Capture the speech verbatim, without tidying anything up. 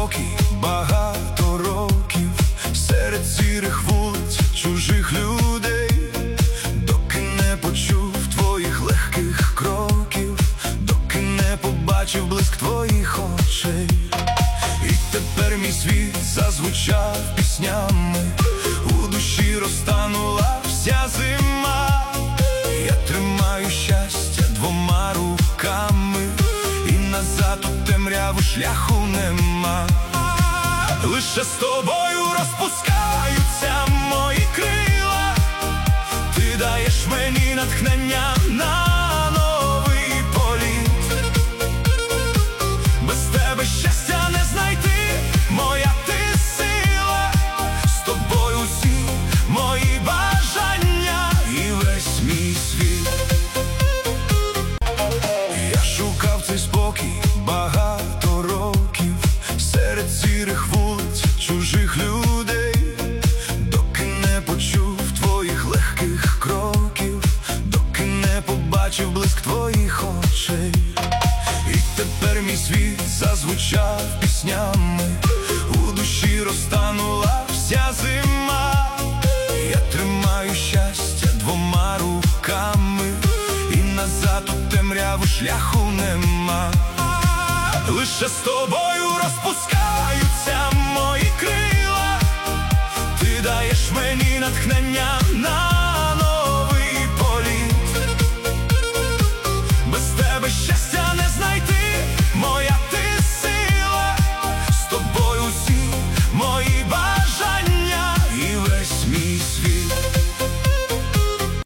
спокій багато років серед сірих вулиць чужих людей, доки не почув твоїх легких кроків, доки не побачив блиск твоїх очей. І тепер мій світ зазвучав піснями, у душі розтанула вся зима. Я тримаю щастя двома руками, і назад у темряву шляху нема. Лише з тобою розпускаються мої крила, ти даєш мені натхнення на новий політ. Без тебе щастя не знайти, моя ти сила, з тобою всі мої бажання і весь мій світ. Я шукав цей спокій багато років серед сірих вулиць чужих людей, доки не почув твоїх легких кроків, доки не побачив блиск твоїх очей. І тепер мій світ зазвучав піснями, у душі розтанула вся зима. Я тримаю щастя двома руками, і назад у темряву шляху нема. Лише з тобою розпускаються мої крила, ти даєш мені натхнення на